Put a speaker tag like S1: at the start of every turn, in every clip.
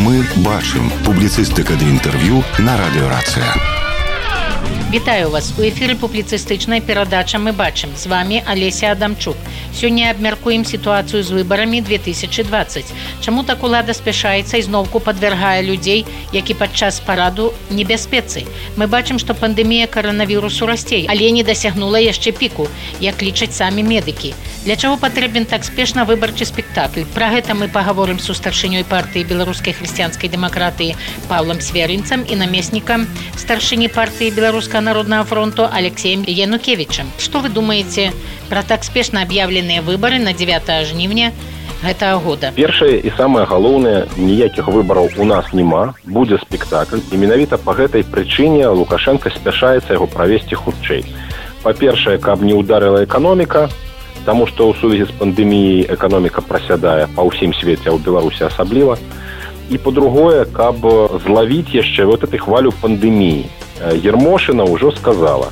S1: Мы бачым. Публіцыстыка ды інтэрв'ю на радыёрацыя.
S2: Вітаю вас. У эфіры публіцыстычная перадача «Мы бачым». З вами Алеся Адамчук. Сёння абмяркуем сітуацыю з выбарамі 2020. Чаму так улада спяшаецца і зноўку падвяргае людзей, які падчас параду небяспецы? Мы бачым, што пандэмія каранавірусу расце, але не дасягнула яшчэ піку, як лічаць самі медыкі. Для чаго патрэбен так спешна выбарчы спектакль? Пра гэта мы пагаворым з старшынёй партыі беларускай хрысціянскай дэмакратыі Павлам Свярынцам і намеснікам старшыні партыі беларускага Народного фронту Алексеем Янукевичем. Что вы думаете про так спешно объявленные выборы на 9 жнівня гэтага года?
S3: Першае і самае галоўнае, ніякіх выбараў у нас няма, будзе спектакль. І менавіта па гэтай прычыне Лукашенко спяшаецца яго правесці хутчэй. Па-першае, каб не ударыла эканоміка, таму што ў сувязі з пандэміяй эканоміка прасядае па ўсім свеце, а ў Беларусі асабліва. І па-другое, каб злавіць яшчэ вот этой хвалю пандэміі. Ермошина ўжо сказала,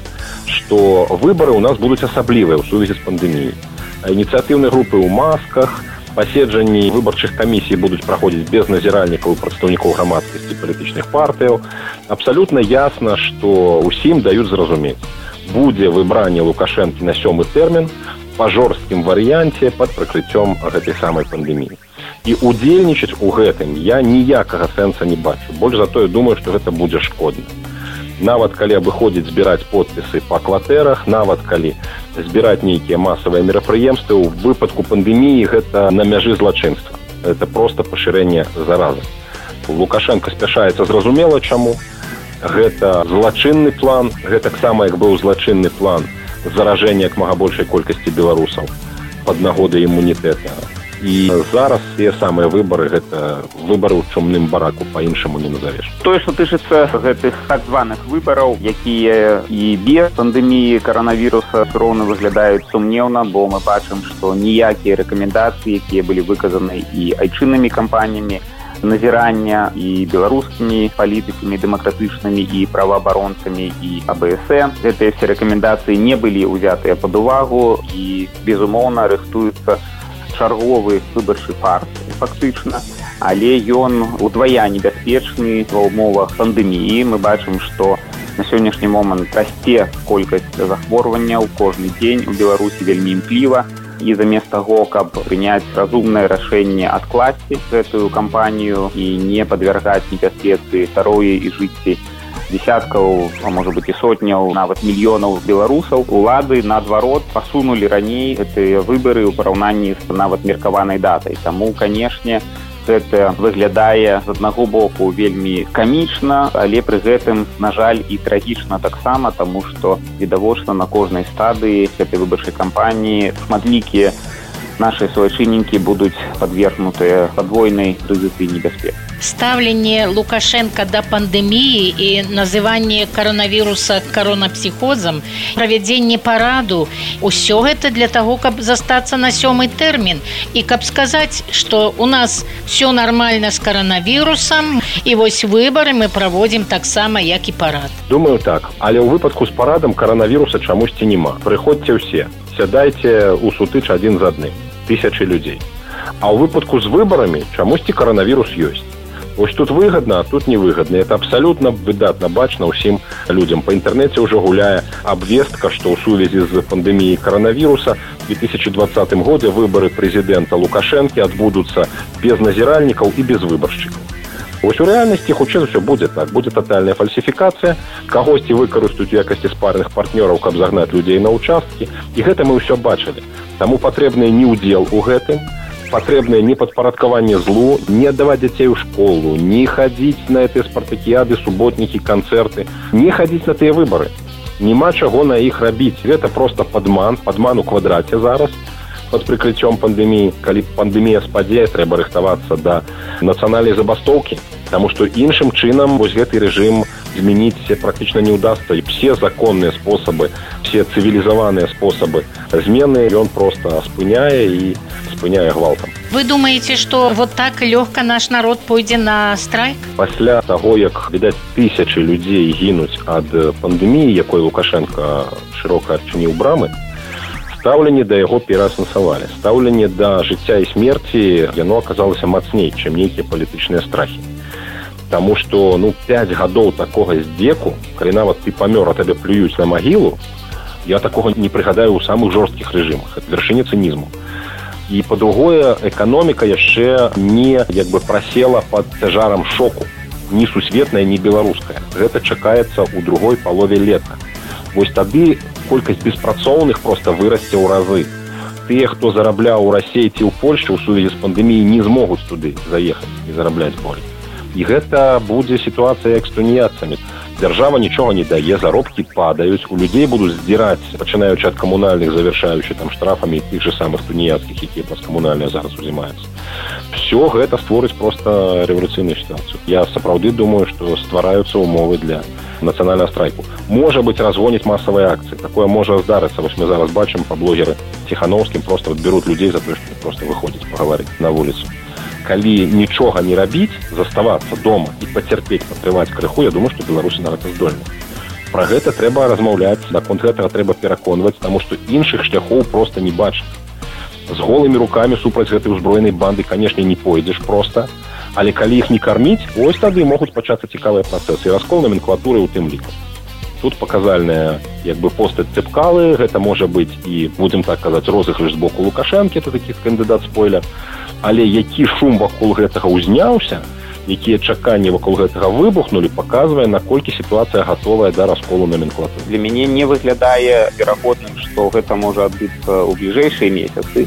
S3: што выбары ў нас будуць асаблівыя ў сувязі з пандэміяй. Ініцыятыўныя групы ў масках, паседжанні выбарчых камісій будуць праходзіць без назіральнікаў і прадстаўнікоў грамадскасці палітычных партыяў. Абсалютна ясна, што ўсім даюць зразумець. Будзе выбранне Лукашэнкі на 7-й тэрмін па жорсткім варыянце пад прыкрыццём гэтай самай пандэміі. І удзельнічаць у гэтым я ніякага сэнса не бачу. Больш за тое, думаю, што гэта будзе шкодна. Нават калі абыходзіць збіраць подпісы па кватэрах, нават калі збіраць нейкія масавыя мерапрыемствы, у выпадку пандэміі гэта на мяжы злачынства. Это проста пашырэнне заразы. Лукашенко спяшаецца зразумела чаму. Гэта злачынны план, гэтаксама як быў злачынны план заражэння як мага большай колькасці беларусаў пад нагодай імунітэта. І зараз все самыя выбары гэта выбары ў чумным бараку, па-іншаму не назавеш.
S4: Тое, што тычыцца гэтых так званых выбараў, якія і без пандэміі каранавіруса роўна выглядаюць сумнеўна, бо мы бачым, што ніякія рэкамендацыі, якія былі выказаны і айчыннымі кампаніямі назірання і беларускімі палітыкамі дэмакратычнымі і праваабаронцамі і АБС, гэтыя все рэкамендацыі не былі ўзятыя пад увагу і, безумоўна, рыхтуюцца чарговы выбарчы фарс, фактычна, але ён удвая небяспечны ва ўмовах пандэміі. Мы бачым, што на сённяшні момант расце колькасць захворванняў кожны дзень у Беларусі вельмі імкліва, і замест таго, каб прыняць разумнае рашэнне адкласці гэтую кампанію і не падвяргаць небяспецы здароўя і жыцці десяткаў, а можа быць і сотняў, нават мільёнаў беларусаў, улады наадварот пасунулі раней гэтыя выбары ў параўнанні з нават меркаванай датай. Таму, канешне, гэта выглядае з аднаго боку вельмі камічна, але пры гэтым, на жаль, і трагічна таксама, таму што відавочна на кожнай стадыі гэтай выбарчай кампаніі шматлікія наши суайчыннікі будуць падвергнутыя падвойнай рызыцы і небяспецы.
S2: Ставленне Лукашенко да пандэміі і называнне каранавіруса коронапсіхозам, правядзенне параду, усё гэта для таго, каб застацца на 7-й тэрмін і каб сказаць, што у нас все нармальна з каранавірусам і вось выбары мы праводзім таксама, як і парад.
S3: Думаю так, але ў выпадку з парадам каранавіруса чамусьці няма. Прыходзьце ўсе, сядайце ў сутыч адзін з адным, тысячы людзей. А ў выпадку з выбарамі чамусьці каранавірус ёсць. Вось тут выгадна, а тут невыгадна. Это абсалютна выдатна бачна ўсім людзям. Па інтэрнэце ўжо гуляе абвестка, што ў сувязі з пандэміяй каранавіруса у 2020 годзе выбары прэзідэнта Лукашэнкі адбудуцца без назіральнікаў і без выбаршчыкаў. Вось у рэальнасці хутчэй усё будзе так. Будзе татальная фальсіфікацыя, кагосьці выкарыстаюць у якасці спарных партнёраў, каб загнаць людзей на ўчасткі. І гэта мы ўсё бачылі. Таму патрэбны не ўдзел у гэтым, патрэбнае не падпарадкаванне злу, не аддаваць дзяцей у школу, не хадзіць на гэтыя спартакіяды, суботнікі, канцэрты, не хадзіць на тыя выбары. Нема чаго на іх рабіць. Гэта проста падман у квадраце зараз пад прыкрыццём пандэміі. Калі пандэмія спадзе, трэба рыхтавацца да нацыянальнай забастоўкі, таму што іншым чынам вось гэты рэжым змяніць практычна не ўдасца. І все законныя спосабы, все цывілізаваныя спосабы змены ён проста спыняе і спыняе гвалтам.
S2: Вы думаете, што вот так лёгка наш народ пойдзе на страйк?
S3: Пасля таго, як, відаць, тысячы людзей гінуць ад пандэміі, якой Лукашенко шырока адчыніў брамы, стаўленне да яго пераасэнсавалі. Стаўленне да жыцця і смерці яно аказалася мацней, чым нейкія палітычныя страхі. Таму што 5 гадоў такога здзеку, калі нават ты памёр, а табе плююць на магілу, я такога не прыгадаю ў самых жорсткіх рэжымах. Это вяршыня цынізму. І па-другое, эканоміка яшчэ не прасела пад цяжарам шоку. Ні сусветная, ні беларуская. Гэта чакаецца ў другой палове лета. Вось тады колькасць беспрацоўных проста вырасце ў разы. Тыя, хто зарабляў у Расіі ці ў Польшчы ў сувязі з пандэміяй, не змогуць туды заехаць і зарабляць болей. І гэта будзе сітуацыя як з тунеядцамі. Дзяржава нічога не дае, заробкі падаюць, у людзей будуць здзіраць, пачынаючы ад камунальных, завяршаючы штрафамі тых же самых тунеядскіх, якія праз камунальныя зараз узімаюцца. Все гэта створыць проста рэвалюцыйную сітуацыю. Я сапраўды думаю, што ствараюцца ўмовы для нацыянальнага страйку. Можа быць, разгоніць масавыя акцыі. Такое можа здарыцца. Вось мы зараз бачым па блогеры Ціхановскім проста беруць людзей за тое, што проста выходзяць пагаварыць на вуліцу. Калі нічога не рабіць, заставацца дома і пацярпець, патрываць крыху, я думаю, што беларусы на гэта здольны. Пра гэта трэба размаўляць, наконт гэтага трэба пераконваць, таму што іншых шляхоў проста не бачыць. З голымі рукамі супраць гэтай узброенай банды, канешне, не пойдзеш проста, але калі іх не карміць, ось тады могуць пачацца цікавыя працэсы, і раскол номенклатуры ў тым ліку. Тут паказальныя постаць Цепкалы, гэта можа быць і, будзем так казаць, розыгрыш з боку Лукашэнкі, это такі кандыдат-спойлер. Але які шум вакол гэтага ўзняўся, якія чаканні вакол гэтага выбухнулі, паказвае, наколькі сітуацыя гатовая да расколу номенклатуры.
S4: Для мяне не выглядае верагодным, што гэта можа адбыцца ў бліжэйшыя месяцы,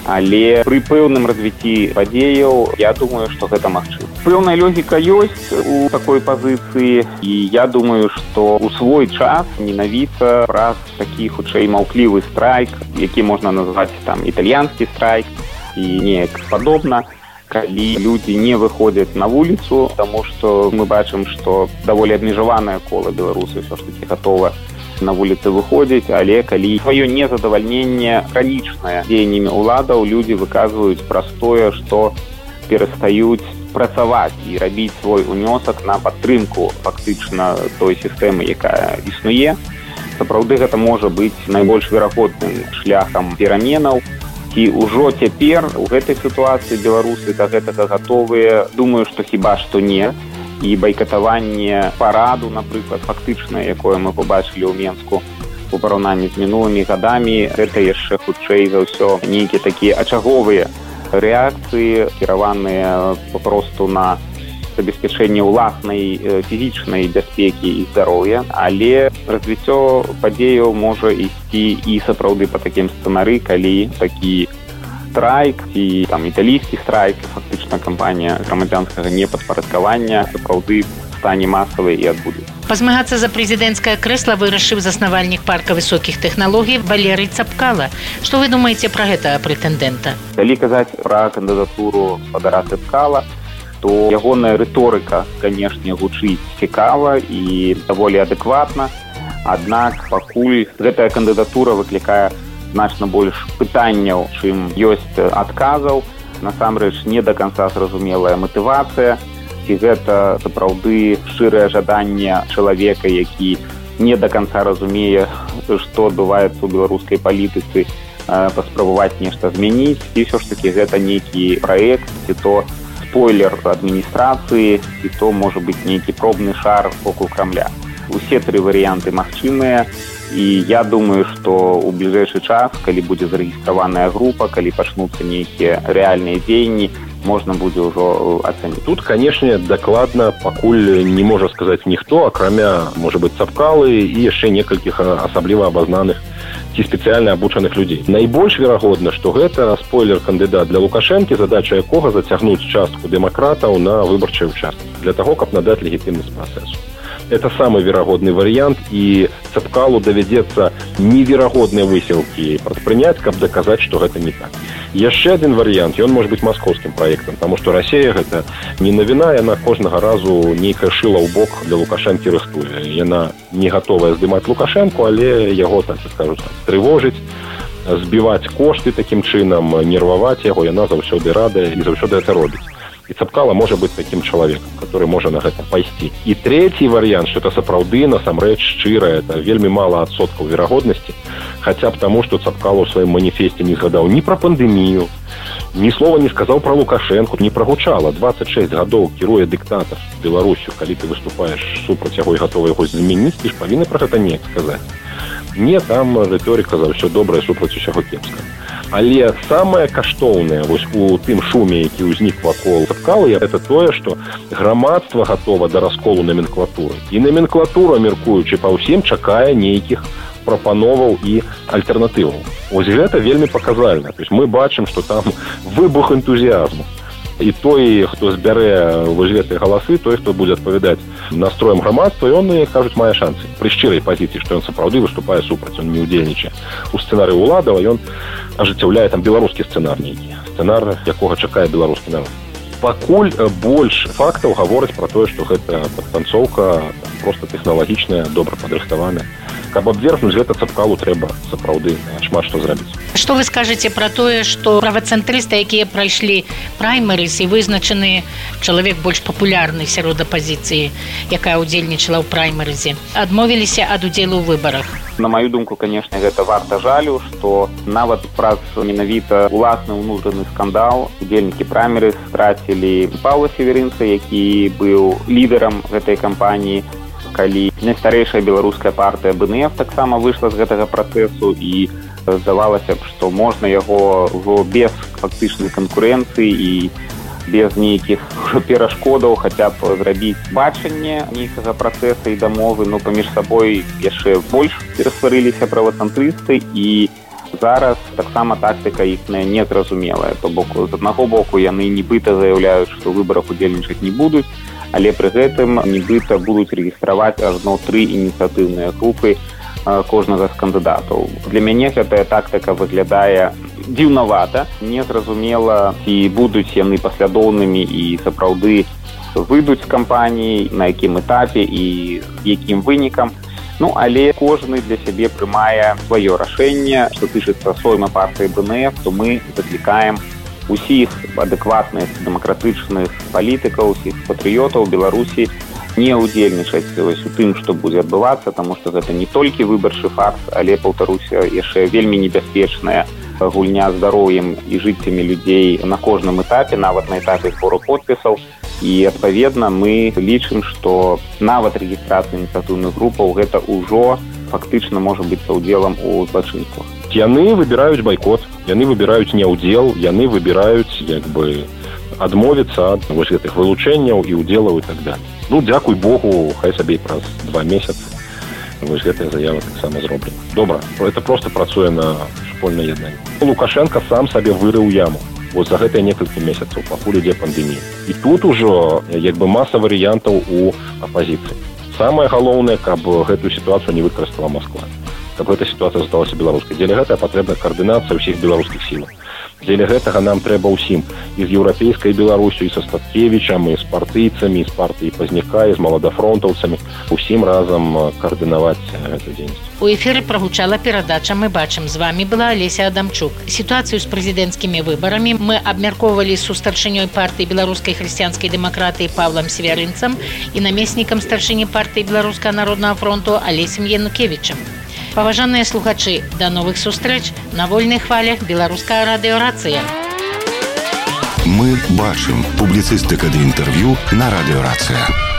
S4: але пры пэўным развіцці падзеяў я думаю, што гэта магчыма. Пэўная логіка ёсць у такой пазіцыі, і я думаю, што ў свой час менавіта праз такі хутчэй маўклівы страйк, які можна назваць італьянскі страйк, і неяк падобна, калі людзі не выходзяць на вуліцу, таму што мы бачым, што даволі абмежаванае кола беларусы ўсё ж такі гатова на вуліцы выходзіць, але калі сваё незадавальненне хранічнае дзеяннямі ўладаў, людзі выказваюць праз тое, што перастаюць працаваць і рабіць свой унёсак на падтрымку фактычна той сістэмы, якая існуе. Сапраўды гэта можа быць найбольш верагодным шляхам пераменаў. І ўжо цяпер у гэтай сітуацыі беларусы да гэтага гатовыя. Думаю, што хіба што не. І байкатаванне параду, напрыклад, фактычнае, якое мы пабачылі ў Менску у параўнанні з мінулымі гадамі, гэта яшчэ хутчэй за ўсё нейкія такія ачаговыя рэакцыі, кіраваныя папросту на забеспячэнне ўласнай фізічнай бяспекі і здароўя, але развіццё падзеяў можа ісці і сапраўды па такім сцэнары, калі такі страйк ці італійскі страйк, фактычна кампанія грамадзянскага непадпарадкавання сапраўды стане масавай і адбудзе.
S2: Пазмагацца за прэзідэнцкае крэсла вырашыў заснавальнік парка высокіх тэхналогій Валерый Цапкала. Што вы думаеце пра гэтага прэтэндэнта?
S4: Калі казаць пра кандыдатуру гаспадара Цапкала, то ягоная рыторыка, канешне, гучыць цікава і даволі адэкватна. Аднак пакуль гэтая кандыдатура выклікае значна больш пытанняў, чым ёсць адказаў. Насамрэч, не да канца зразумелая матывацыя. Ці гэта сапраўды шчырае жаданне чалавека, які не да канца разумее, што адбываецца ў беларускай палітыцы, паспрабаваць нешта змяніць. І ўсё ж такі гэта нейкі праект, ці то спойлер адміністрацыі, і то можа быць нейкі пробны шар вокруг Крамля. Усе тры варыянты магчымыя, і я думаю, што ў бліжэйшы час, калі будзе зарэгістраваная група, калі пачнуцца нейкія рэальныя дзеянні, можна будзе ўжо ацаніць.
S3: Тут, канешне, дакладна пакуль не можа сказаць ніхто, акрамя, можа быць, Цапкалы і яшчэ некалькіх асабліва абазнаных ці спецыяльна абучаных людзей. Найбольш верагодна, што гэта спойлер-кандыдат для Лукашэнкі, задача якога зацягнуць частку дэмакратаў на выбарчыя ўчасткі, для таго, каб надаць легітымнасць працэсу. Это самы верагодны варыянт, і Цапкалу давядзецца неверагодныя высілкі прадпрыняць, каб даказаць, што гэта не так. Яшчэ адзін варыянт, ён можа быць маскоўскім праектам, таму што Расія гэта не навіна, яна кожнага разу нейкае шыла ў бок для Лукашэнкі рыхтуе. Яна не гатовая здымаць Лукашэнку, але яго, так скажу, трывожыць, збіваць кошты такім чынам, нерваваць яго, яна заўсёды радая і заўсёды гэта робіць. І Цапкала можа быць такім чалавекам, который можа на гэта пайсці. І трэці варыянт, што это сапраўды насамрэч шчыра, это вельмі мала адсоткаў верагоднасці, хаця б таму, што Цапкала ў сваім маніфесце не згадаў ні пра пандэмію, ні слова не сказаў пра Лукашэнку, не прагучала. 26 гадоў кіруе дыктатар Беларусю, калі ты выступаеш супраць яго і гатовы яго змяніць, ты ж павінны пра гэта неяк сказаць. Не, там рыторыка за ўсё добрае супраць усяго кепскага. Але самае каштоўнае вось у тым шуме, які ўзнік вакол Цапкалы, это тое, што грамадства гатова да расколу номенклатуры. І номенклатура, меркуючы па ўсім, чакае нейкіх прапановаў і альтэрнатываў. Вось гэта вельмі паказальна. То есть мы бачым, што там выбух энтузіазму. І той, хто збярэ вось гэтыя галасы, той, хто будзе адпавядаць настроем грамадства, ён, кажуць, мае шансы. Пры шчырай пазіцыі, што ён сапраўды выступае супраць, ён не ўдзельнічае у сцэнарыі ўладаў, ён ажыццяўляе там беларускі сцэнар нейкі. Сцэнар, якога чакае беларускі народ. Пакуль больш фактаў гавораць пра тое, што гэта падтанцоўка проста тэхналагічная, добра падрыхтаваная. Каб абвергнуць гэта Цапкалу, трэба сапраўды шмат што зрабіць.
S2: Што вы скажаце пра тое, што правацэнтрысты, якія прайшлі праймерыс і вызначаны чалавек больш папулярны сярод апазіцыі, якая ўдзельнічала ў праймерызе, адмовіліся ад удзелу ў выбарах?
S4: На маю думку, конечно, гэта варта жалю, што нават праз менавіта уласны ўнутраны скандал удзельнікі праймерыс страцілі Паўла Северынца, які быў лідарам гэтай кампаніі, калі найстарэйшая беларуская партыя БНФ таксама выйшла з гэтага працэсу, і здавалася б, што можна яго ўжо без фактычнай канкурэнцыі і без нейкіх перашкодаў хаця б зрабіць бачанне нейкага працэса і дамовы, но паміж сабой яшчэ больш перасварыліся правацэнтрысты, і зараз таксама тактыка іхная незразумелая. То бок, з аднаго боку яны нібыта заяўляюць, што ў выбарах удзельнічаць не будуць, але пры гэтым нібыта будуць рэгістраваць ажно 3 ініцыятыўныя групы кожнага з кандыдатаў. Для мяне гэтая тактыка выглядае дзіўнавата, незразумела, ці будуць яны паслядоўнымі і сапраўды выйдуць з кампаніі, на якім этапе і якім вынікам. Але кожны для сябе прымае сваё рашэнне. Што тычыцца сойма партыі БНФ, то мы заклікаем усіх адэкватных дэмакратычных палітыкаў, усіх патрыётаў Беларусі не ўдзельнічаць у тым, што будзе адбывацца, таму што гэта не толькі выбарчы факт, але, паўтаруся, яшчэ вельмі небяспечная гульня здароўем і жыццямі людзей на кожным этапе, нават на этапе збору подпісаў. І, адпаведна, мы лічым, што нават рэгістрацыя ініцыятыўных групаў гэта ўжо фактычна можа быць удзелам у злачынствах.
S3: Яны выбіраюць байкот, яны выбіраюць няўдзел, яны выбіраюць адмовіцца ад вось гэтых вылучэнняў і ўдзелаў і так далее. Дзякуй Богу, хай сабе праз 2 месяцы вось гэтая заява таксама зроблена. Добра, это просто працуе на супольнае яднанне. Лукашенко сам сабе вырыў яму вось за гэтыя некалькі месяцаў, пакуль ідзе пандэмія. І тут ужо маса варыянтаў у апазіцыі. Самае галоўнае, каб гэтую сітуацыю не выкарыстала Масква, каб гэта сітуацыя засталася беларускай. Дзеля гэтага патрэбна каардынацыя ўсіх беларускіх сілаў. Дзеля гэтага нам трэба ўсім і з еўрапейскай Беларусю, і са Статкевічам, і з партыйцамі, і з партыі Пазняка, і з маладафронтаўцамі усім разам каардынаваць гэту дзейнасць.
S2: У эфіры прагучала перадача «Мы бачым». З вами была Алеся Адамчук. Сітуацыю з прэзідэнцкімі выбарамі мы абмяркоўвалі з старшынёй партыі беларускай хрысціянскай дэмакратыі Паўлам Северынцам і намеснікам старшыні партыі Беларускага народнага фронту Алесем Янукевічам. Паважаныя слухачы, да новых сустрэч на вольных хвалях Беларуская радыёрацыя.
S1: Мы бачым. Публіцыстыка ды інтэрв'ю на радыёрацыя.